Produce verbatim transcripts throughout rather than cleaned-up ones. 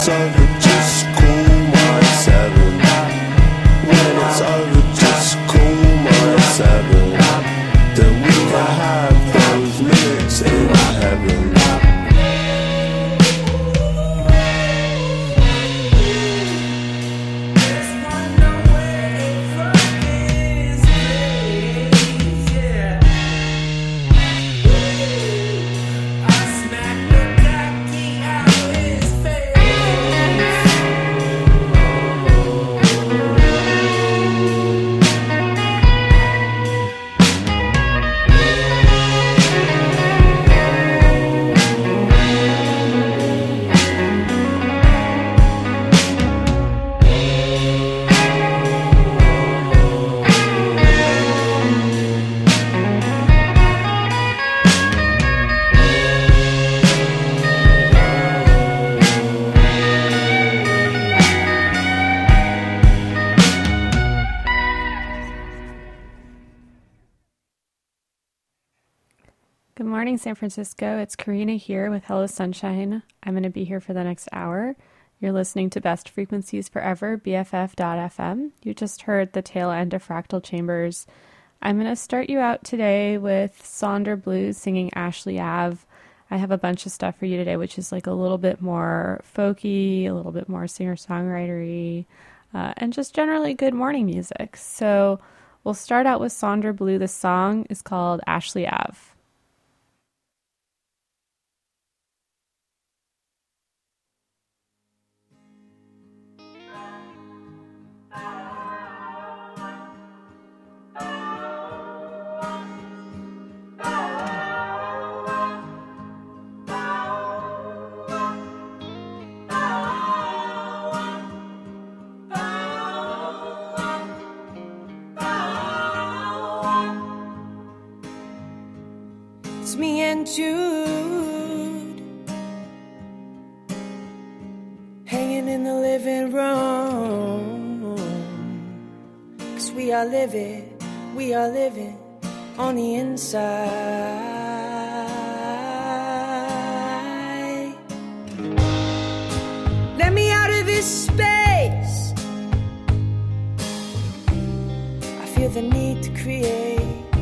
over, just call my seven. When it's over, just call my seven. Then we can have those minutes in heaven. Good morning, San Francisco. It's Karina here with Hello Sunshine. I'm going to be here for the next hour. You're listening to Best Frequencies Forever, B F F dot F M. You just heard the tail end of Fractal Chambers. I'm going to start you out today with Sonder Blues singing Ashley Ave. I have a bunch of stuff for you today, which is like a little bit more folky, a little bit more singer-songwritery, uh, and just generally good morning music. So we'll start out with Sonder Blue. The song is called Ashley Ave. It's me and Jude hanging in the living room, 'cause we are living, we are living on the inside. Let me out of this space. I feel the need to create.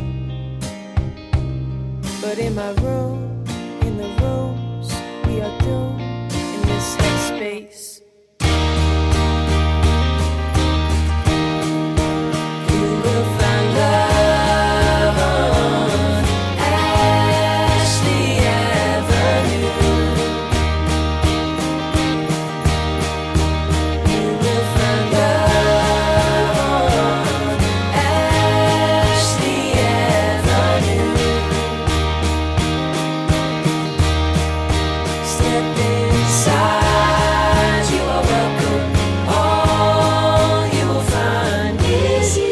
But in my room, in the rooms, we are doomed in this headspace. You will find love on Ashley Avenue. You will find love on Ashley Avenue. Step inside, you are welcome. All you will find is you.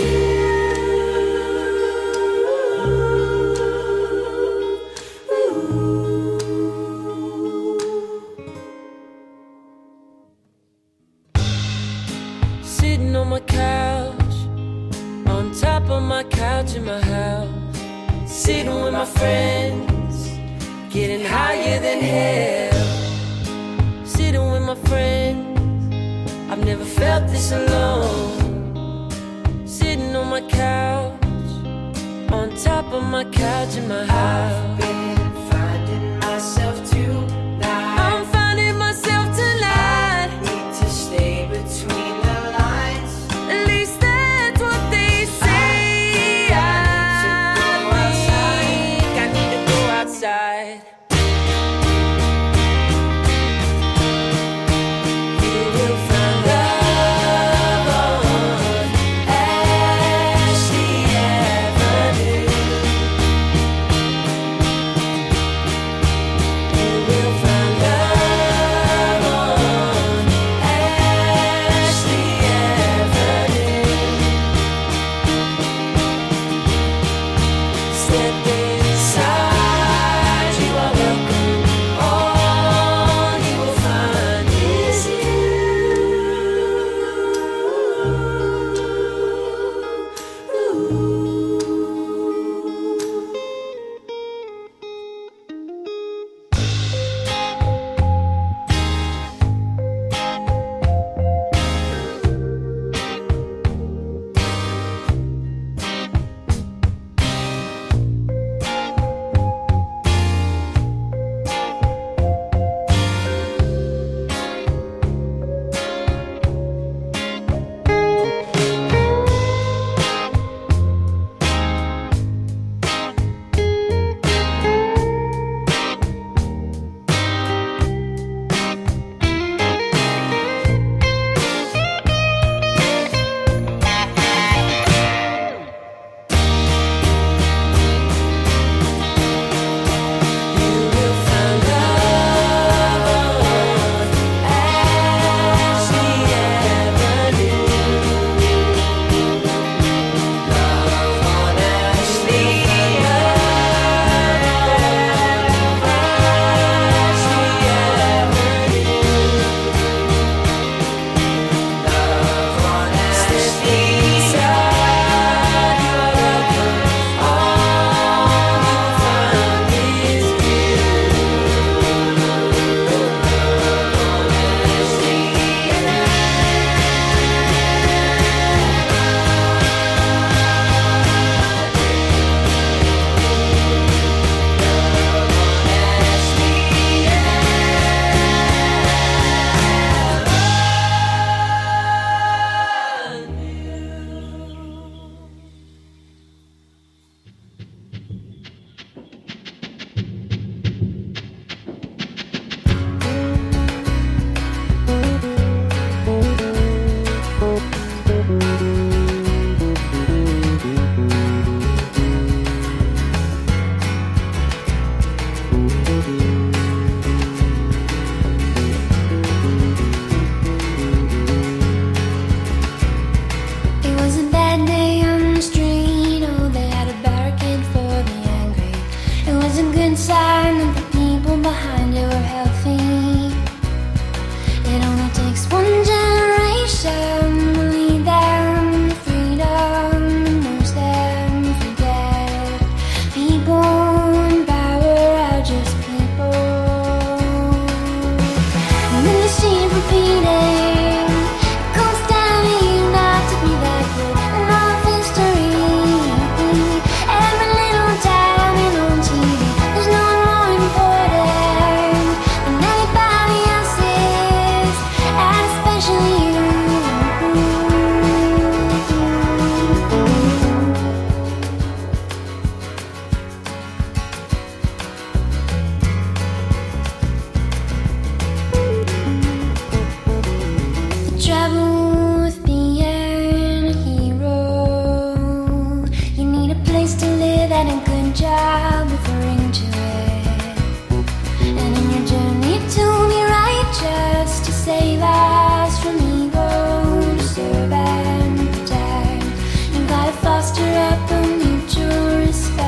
Sitting on my couch, on top of my couch in my house, sitting with my friends, getting higher than hell. Sitting with my friends, I've never felt this alone. Sitting on my couch, on top of my couch in my house. I've been finding myself tonight. I'm finding myself tonight. I need to stay between the lines. At least that's what they say. I think I need to go outside. You will find love on Ashley Avenue. It only takes one generation to lead them to freedom and lose them for dead. People in power are just people. And then you see it repeating. It goes down to you not to be that good. And all of history, every little time you're on T V, there's no one more important than anybody else's, and especially you. Travel with being a hero. You need a place to live and a good job with a ring to it. And in your journey to be righteous, to save us from evil, to serve and protect, you gotta foster up a mutual respect.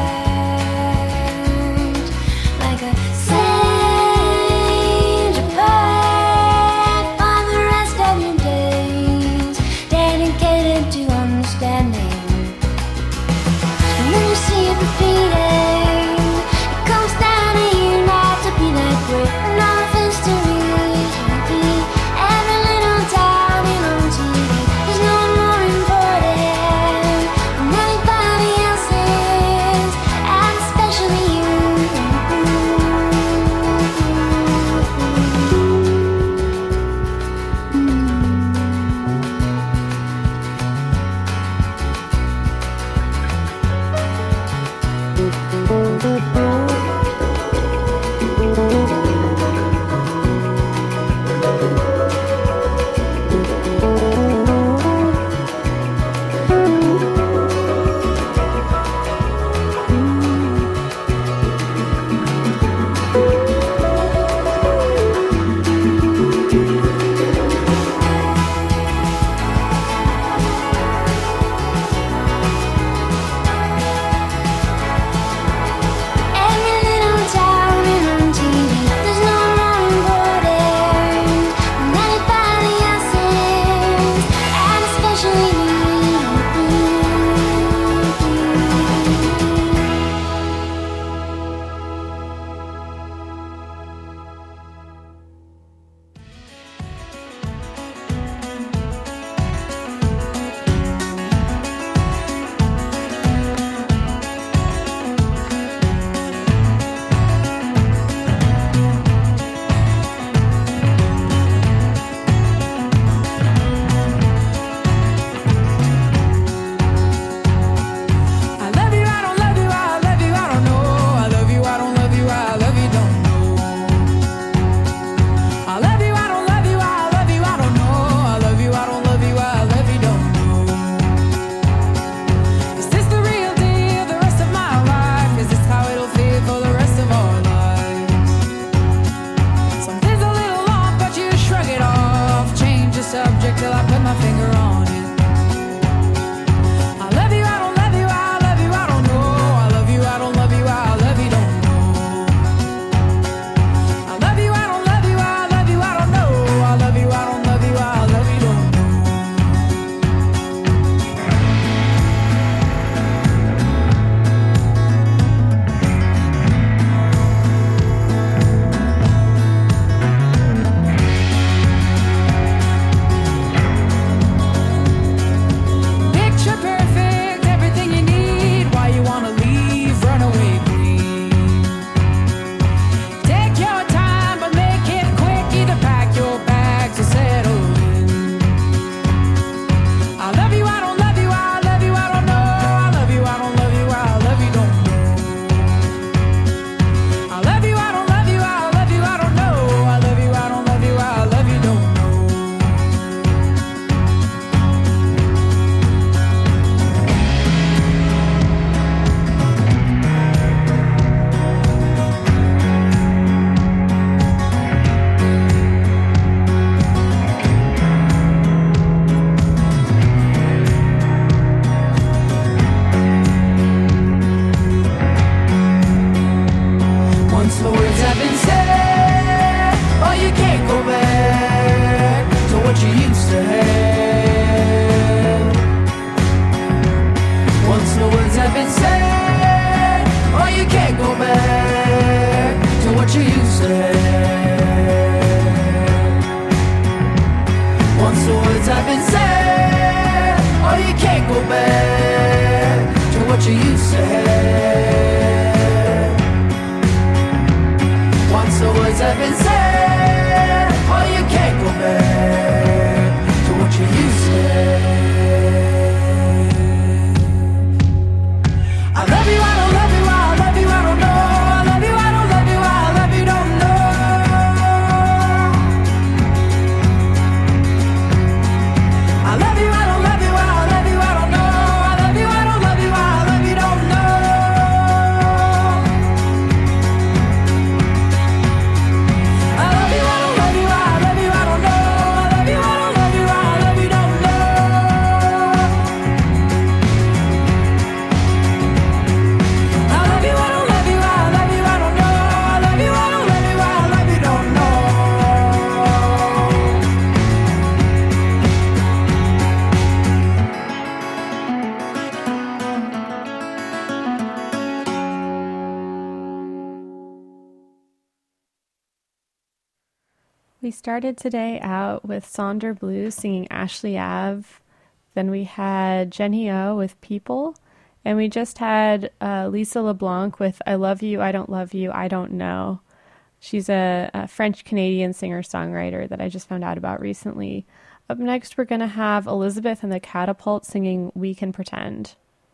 Like a sage, a poet, for the rest of your days, dedicated to understanding. And then you see it repeated. We started today out with Sonder Blues singing Ashley Ave. Then we had Jenny O with People. And we just had uh, Lisa LeBlanc with I Love You, I Don't Love You, I Don't Know. She's a, a French-Canadian singer-songwriter that I just found out about recently. Up next, we're going to have Elizabeth and the Catapult singing We Can Pretend.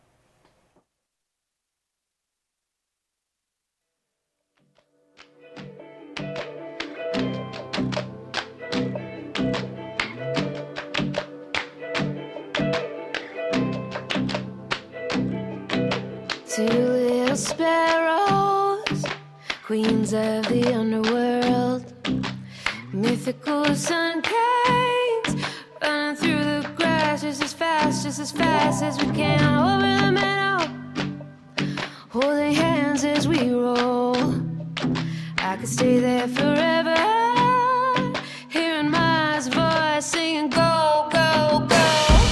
Two little sparrows, queens of the underworld, mythical sun kings, running through the grass just as fast, just as fast as we can, over the meadow, holding hands as we roll. I could stay there forever, hearing my voice singing go, go, go.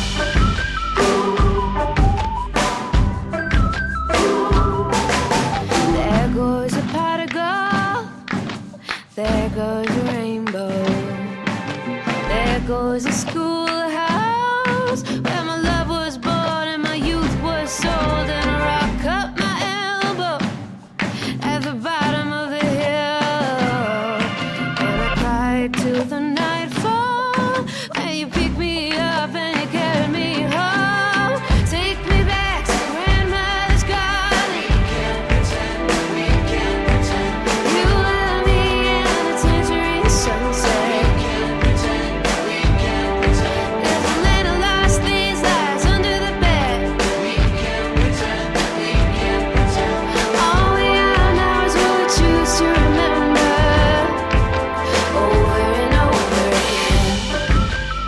There goes a rainbow. There goes a schoolhouse where my love was born and my youth was sold. And a rock cut my elbow at the bottom of the hill. And I cried till the nightfall when you picked me up and you carried me home. Take me back to grandmother's garden. We can't pretend, we can't pretend. You and me. Sunset. We can't pretend, we can't pretend. There's a little lost these lies under the bed. We can't pretend, we can't pretend. All we are now is what we choose to remember, over and over again.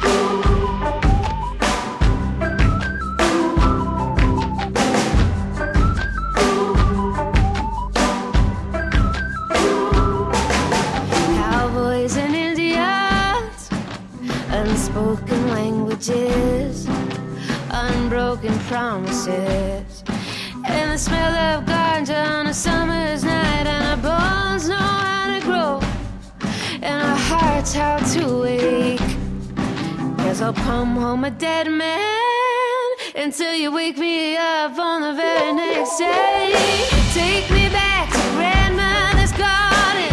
Cowboys and Indians, unspoken languages, unbroken promises, and the smell of ganja on a summer's night, and our bones know how to grow, and our hearts how to wake. Guess I'll come home a dead man until you wake me up on the very next day. Take me back to grandmother's garden.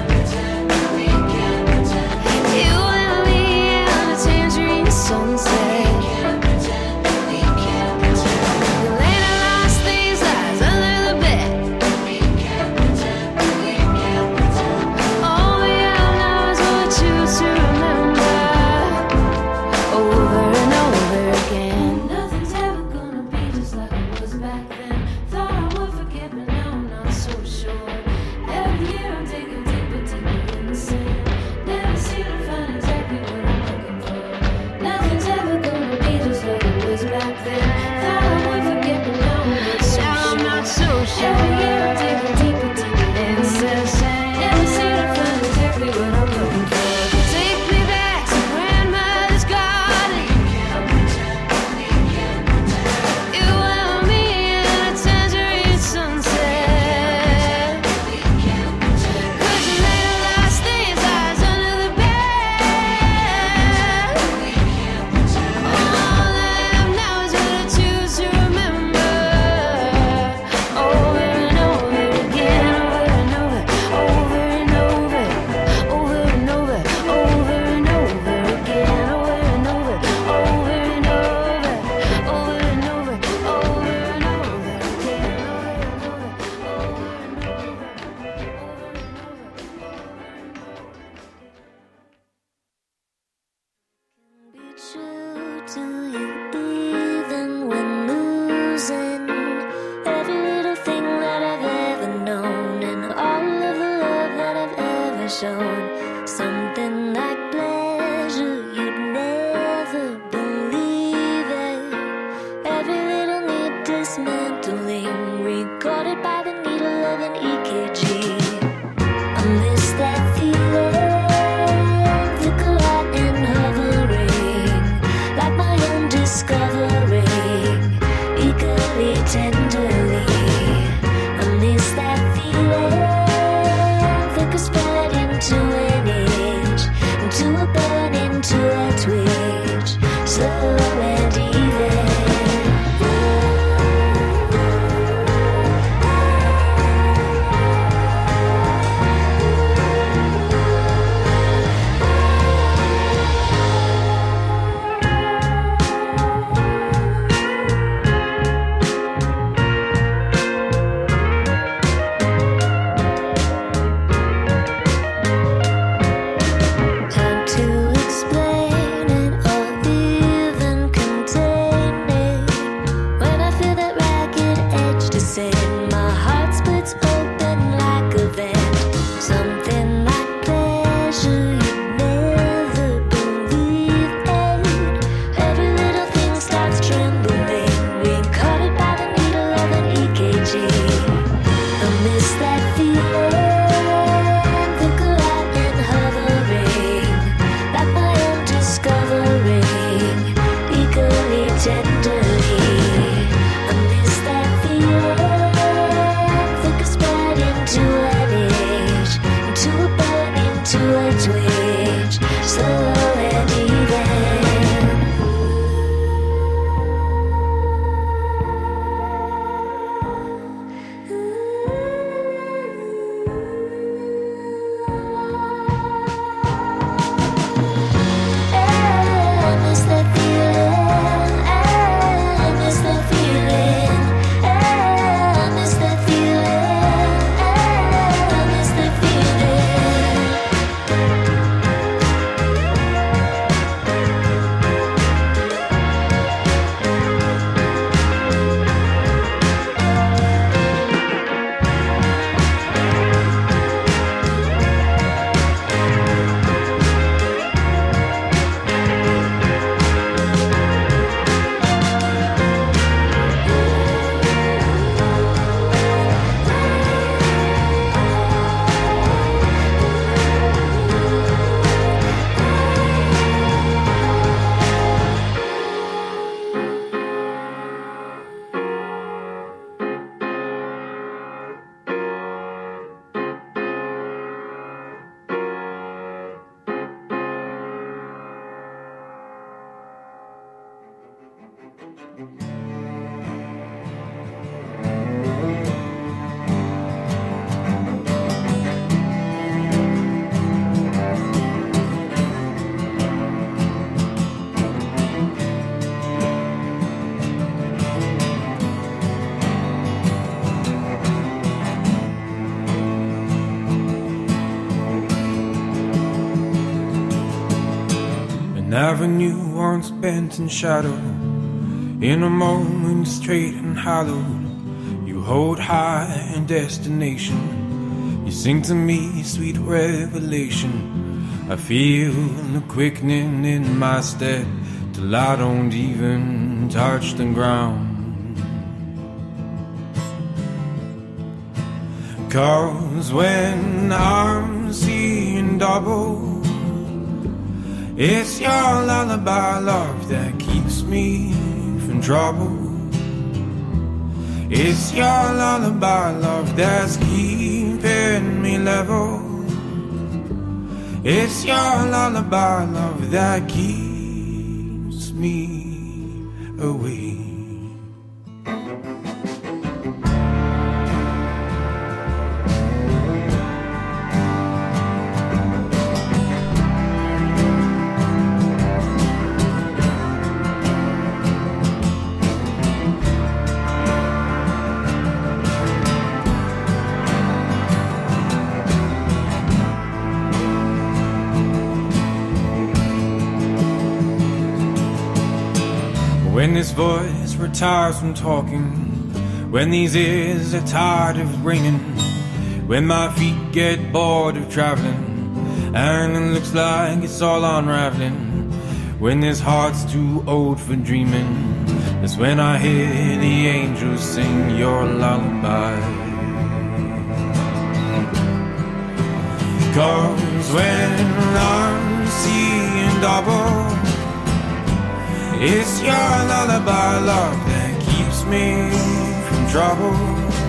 You and me and the tangerine sunset. We can't pretend. The later lost these lies under the bed. We can't pretend. We can't pretend. All we have now is what we choose to remember, over and over again. Nothing's ever gonna be just like it was back then. Thought I would forget, but now I'm not so sure. Every year An avenue once bent and shadowed, in a moment straight and hallowed. You hold high in destination. You sing to me sweet revelation. I feel the quickening in my step till I don't even touch the ground. 'Cause when I'm seeing double, it's your lullaby, love, that keeps me from trouble. It's your lullaby, love, that's keeping me level. It's your lullaby, love, that keeps me awake. When this voice retires from talking, when these ears are tired of ringing, when my feet get bored of traveling, and it looks like it's all unraveling, when this heart's too old for dreaming, that's when I hear the angels sing your lullaby. 'Cause when I'm seeing double, it's your lullaby, love, that keeps me from trouble.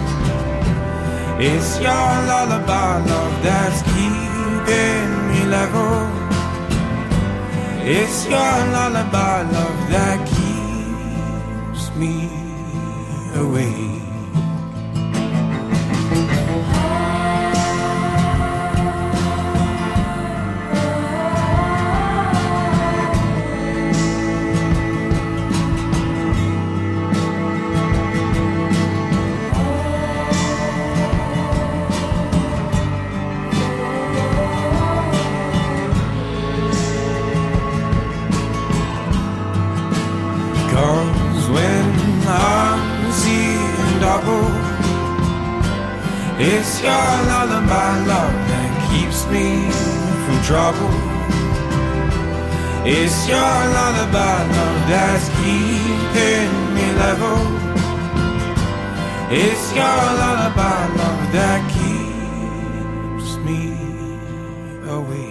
It's your lullaby, love, that's keeping me level. It's your lullaby, love, that keeps me awake. It's your lullaby, love, that keeps me from trouble. It's your lullaby, love, that's keeping me level. It's your lullaby, love, that keeps me awake.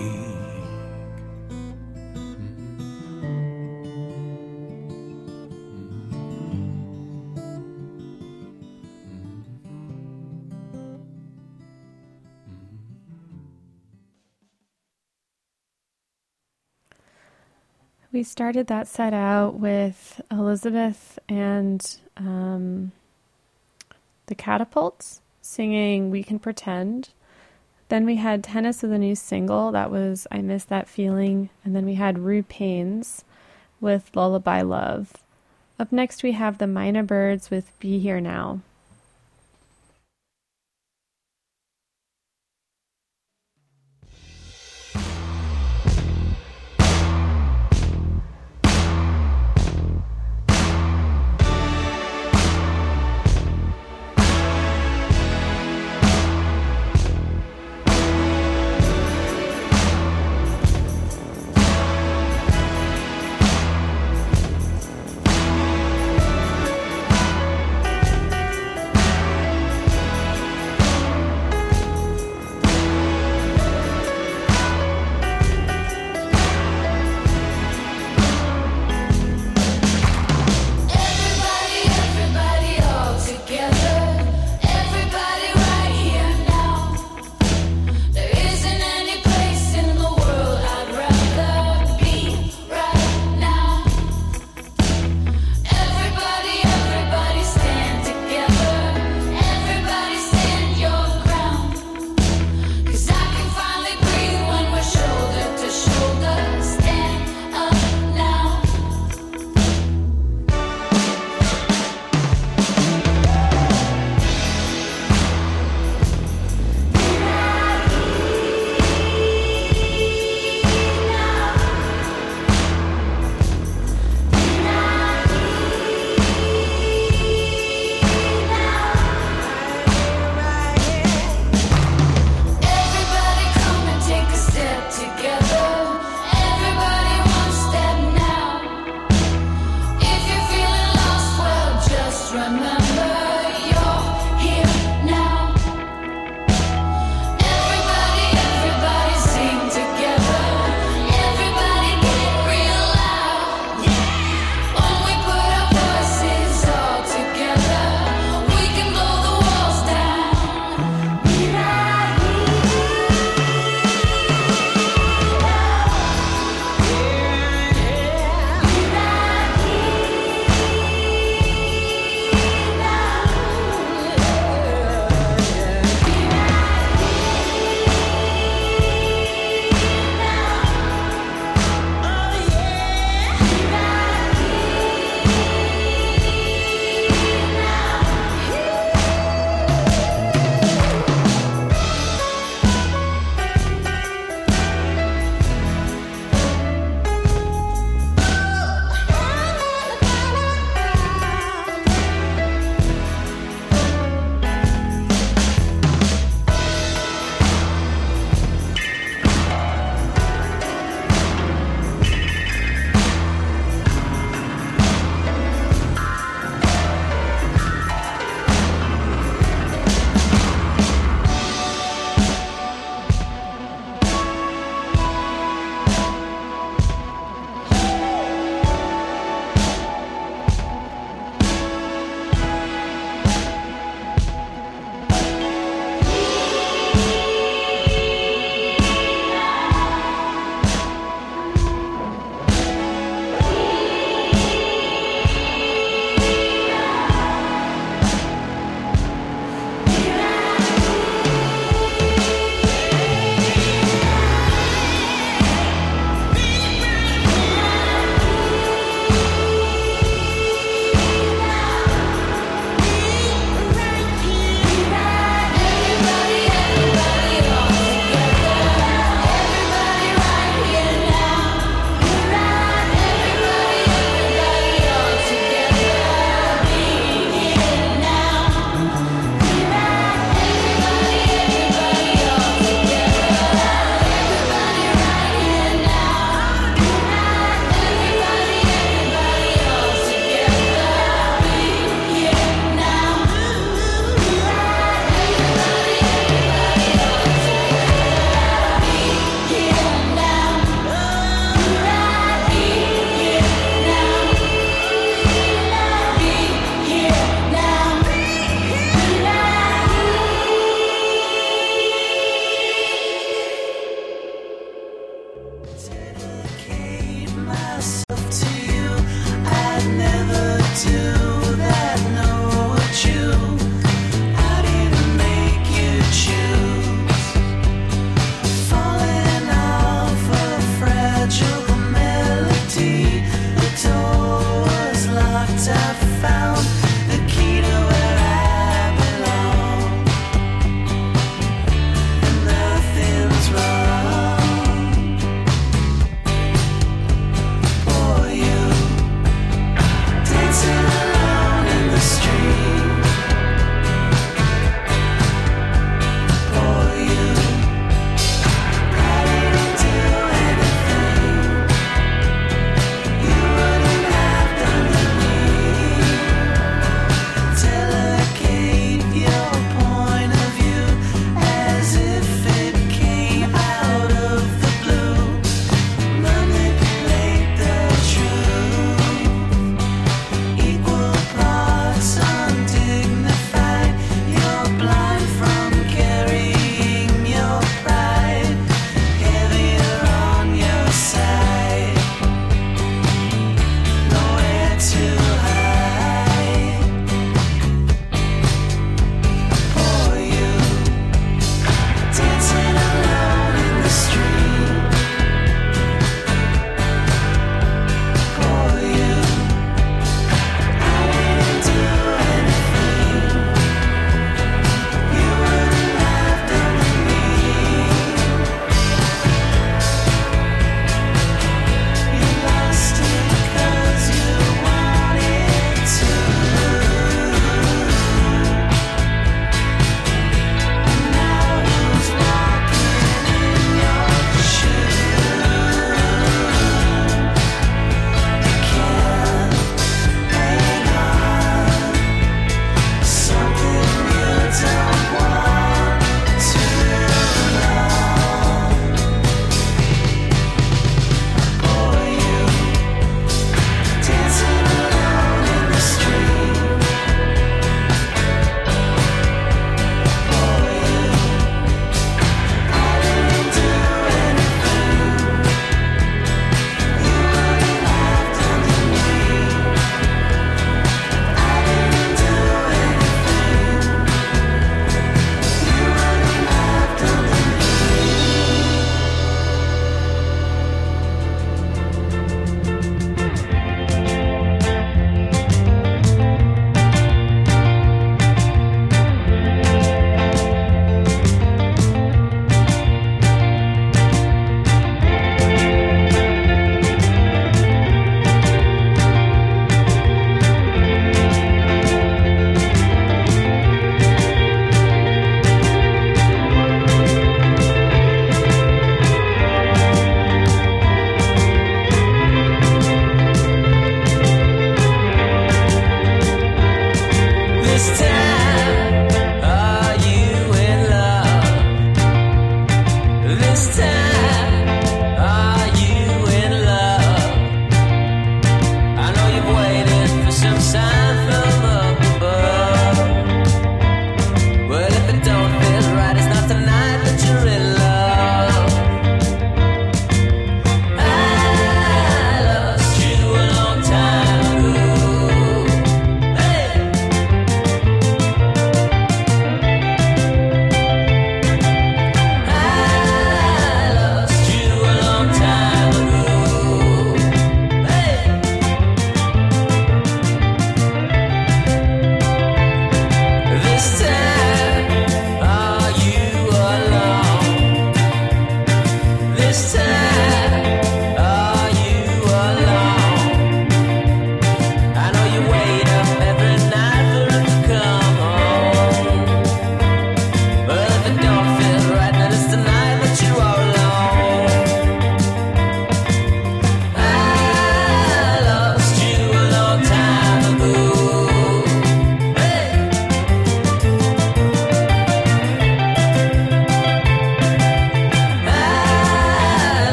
We started that set out with Elizabeth and um, the Catapults singing We Can Pretend. Then we had Tennis with a new single. That was I Miss That Feeling. And then we had Rue Pains with Lullaby Love. Up next we have the Mina Birds with Be Here Now.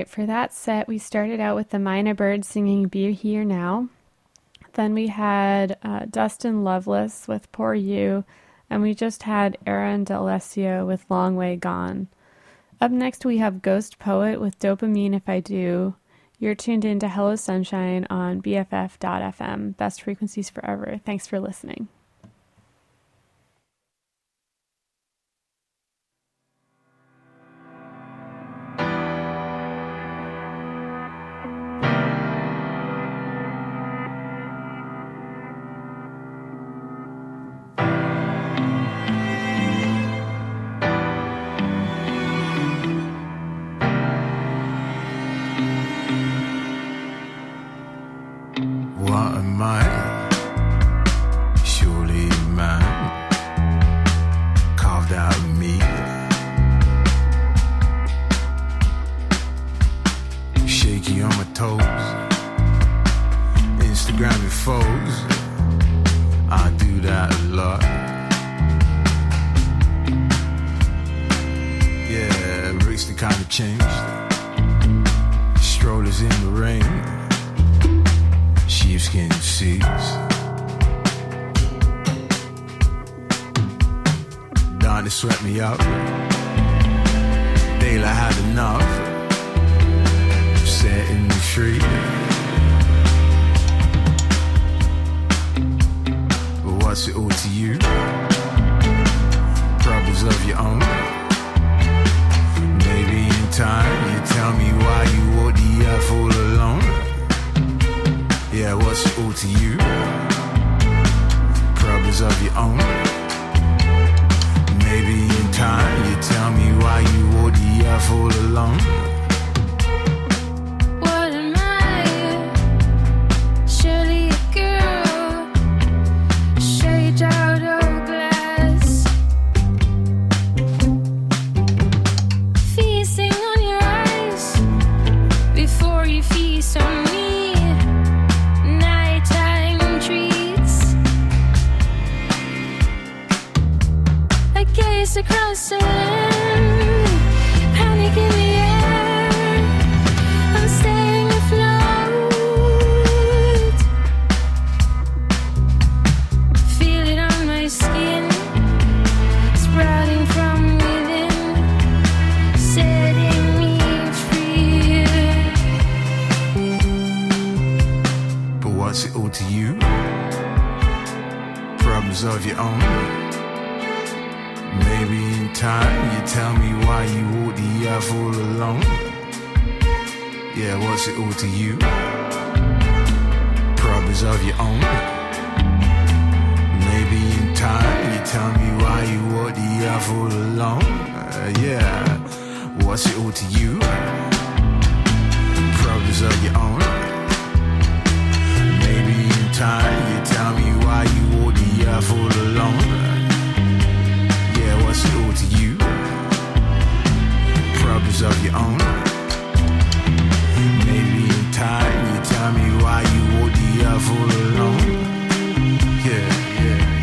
right, for that set, we started out with the Mina Birds singing Be Here Now. Then we had uh, Dustin Loveless with Poor You, and we just had Aaron D'Alessio with Long Way Gone. Up next, we have Ghost Poet with Dopamine If I Do. You're tuned in to Hello Sunshine on B F F dot F M, best frequencies forever. Thanks for listening. What am I? Surely a man carved out of me. Shaky on my toes, Instagramming foes. I do that a lot. Yeah, race the kind of changed. Strollers in the rain. Sheepskin seats. Donna swept me up. Daylight had enough. Setting me free. But what's it all to you? Problems of your own. Maybe in time you tell me why you walk the earth all alone. Yeah, what's it all to you? Problems of your own. Maybe in time you tell me why you walk the earth all alone. What am I? Surely a girl, shade out of glass, feasting on your eyes before you feast on me. Across the land, panic in the air, I'm staying afloat. Feel it on my skin, sprouting from within, setting me free. But what's it all to you? Problems of your own. Maybe in time you tell me why you walk the earth all alone. Yeah, what's it all to you? Problems of your own. Maybe in time you tell me why you walk the earth all alone. Uh, yeah, what's it all to you? Problems of your own. Maybe in time you tell me why you walk the earth all alone. What's it all to you? Problems of your own. Maybe in time you tell me why you walk the earth all alone. Yeah, yeah, yeah.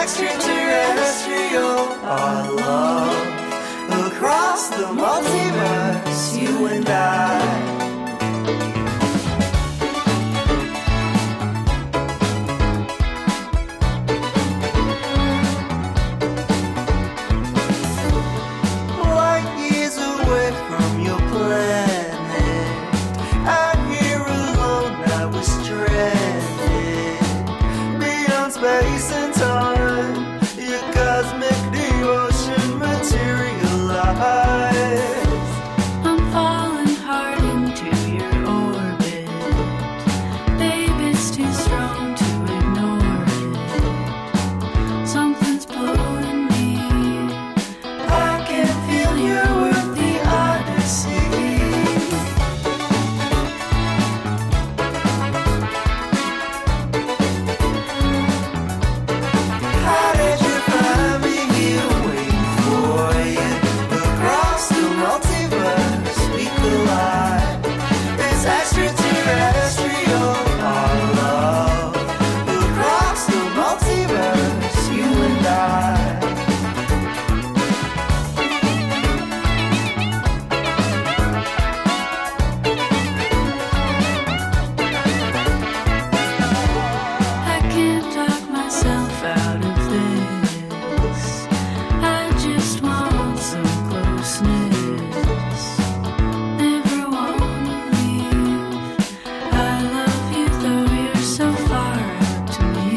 extraterrestrial. Our love across the multiverse, you and I. Light years away from your planet, out here alone I was stranded. Beyond space and time, your cosmic devotion materialized. I'm falling hard into your orbit. Babe, it's too strong to ignore it. Something's pulling me. I can feel you with the Odyssey. How did you find me here waiting for you? Across the multiverse we collide. It's extraterrestrial, our love. Across the multiverse, you and I. I can't talk myself out of this. I just want some closeness. Never wanna leave. I love you though you're so far out to me.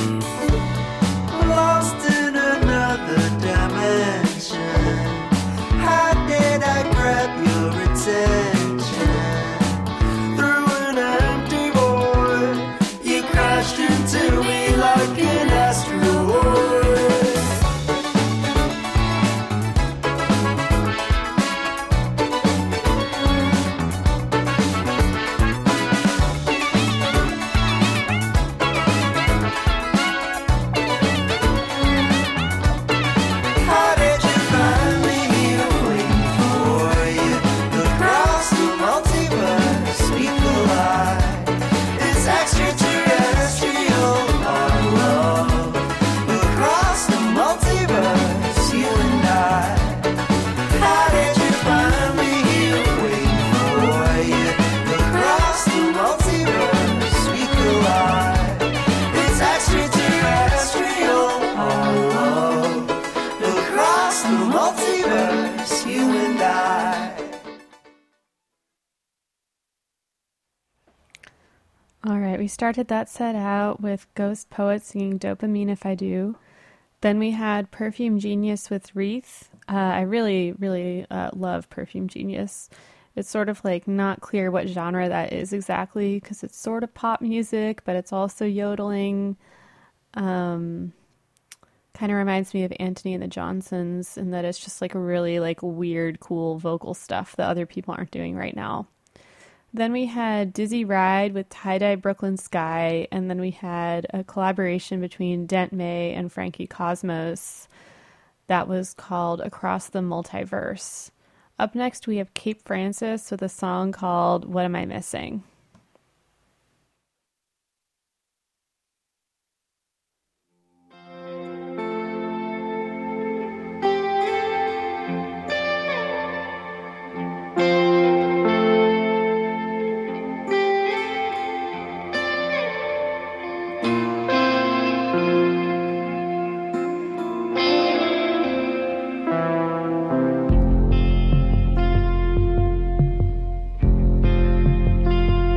Lost in another dimension. How did I grab your attention? Through an empty void, you crashed into me like an asteroid. How did you find me here waiting for you? Across the multiverse we collide. It's extraterrestrial, our love. Across the multiverse, you and I. How did you find me here waiting for you? Across the multiverse we collide. It's extraterrestrial, our love. Across the multiverse, you and I. All right, we started that set out with Ghost Poet singing Dopamine If I Do. Then we had Perfume Genius with Wreath. Uh, I really, really uh, love Perfume Genius. It's sort of like not clear what genre that is exactly because it's sort of pop music, but it's also yodeling. Um, kind of reminds me of Anthony and the Johnsons in that it's just like really like weird, cool vocal stuff that other people aren't doing right now. Then we had Dizzy Ride with Tie-Dye Brooklyn Sky, and then we had a collaboration between Dent May and Frankie Cosmos that was called Across the Multiverse. Up next, we have Cape Francis with a song called What Am I Missing? Thank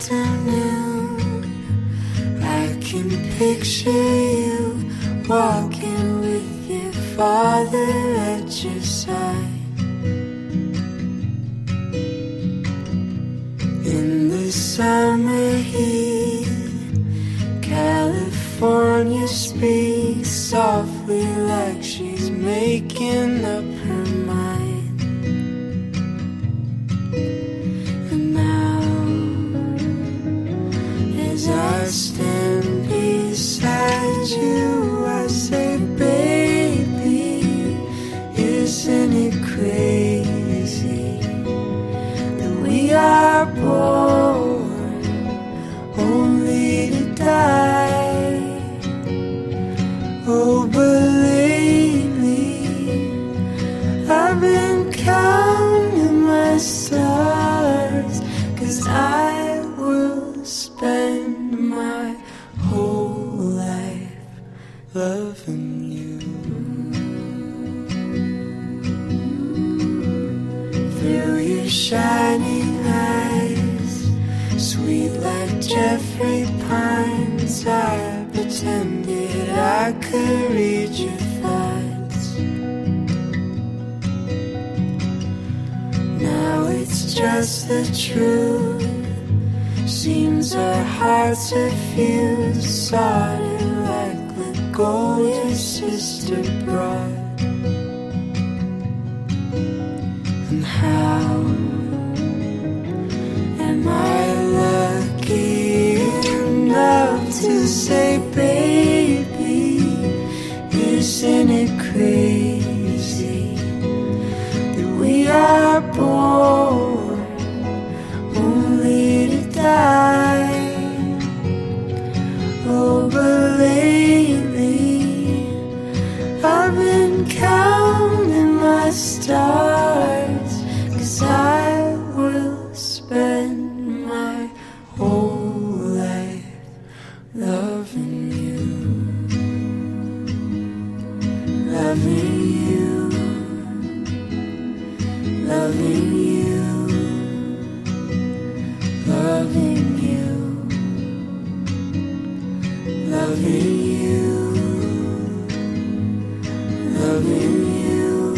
afternoon, I can picture you walking with your father at your side. In the summer heat, California speaks softly like she's making up her mind. And now, as I stand beside you, I say, baby, isn't it crazy that we are born only to die? Oh, but lately I've been counting my stars, 'cause I will spend my whole life loving you. Through your shining eyes, sweet like Jeffrey Pines, I pretended I could read your thoughts. Now it's just the truth. Seems our hearts are fused, soldered like the gold your sister brought. And how am I lucky enough to say, baby, isn't it crazy that we are born only to die? Oh, but lately I've been counting my stars, 'cause I will spend my whole life loving you, loving you, loving you, loving you, loving you, loving you,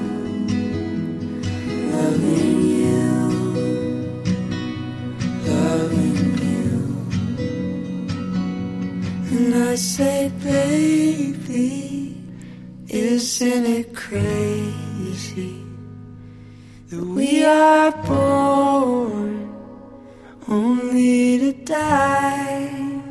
loving you, loving you. And I say, baby, isn't it crazy that we are born only to die?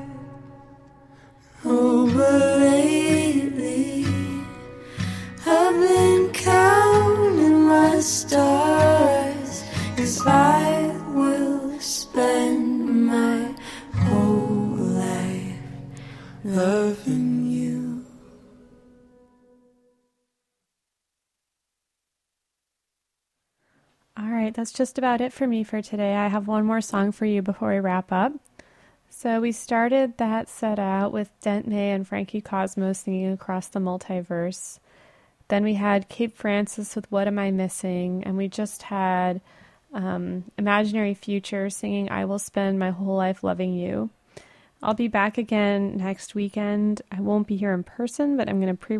Oh, but lately I've been counting my stars, 'cause I will spend my whole life loving you. All right, that's just about it for me for today. I have one more song for you before we wrap up. So we started that set out with Dent May and Frankie Cosmo singing Across the Multiverse. Then we had Cape Francis with What Am I Missing? And we just had um, Imaginary Future singing I Will Spend My Whole Life Loving You. I'll be back again next weekend. I won't be here in person, but I'm going to pre